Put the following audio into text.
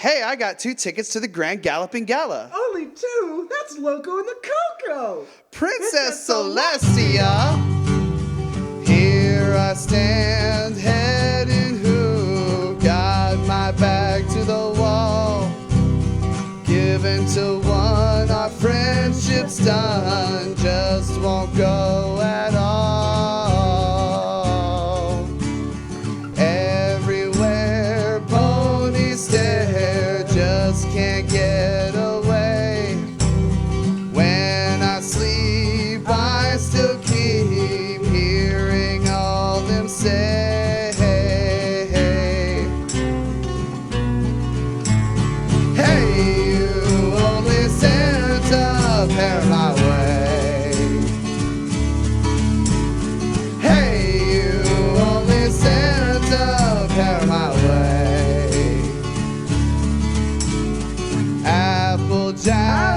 Hey, I got 2 tickets to the Grand Galloping Gala. Only 2? That's Loco and the Coco. Princess Celestia, here I stand, head and hoof, got my back to the wall. Given to one, our friendship's done, just won't go at all. Everywhere ponies stare, just can't get away. When I sleep, I still keep hearing all them say, hey, you only Santa, pair my way. Hey, you only Santa, pair my way. Applejack.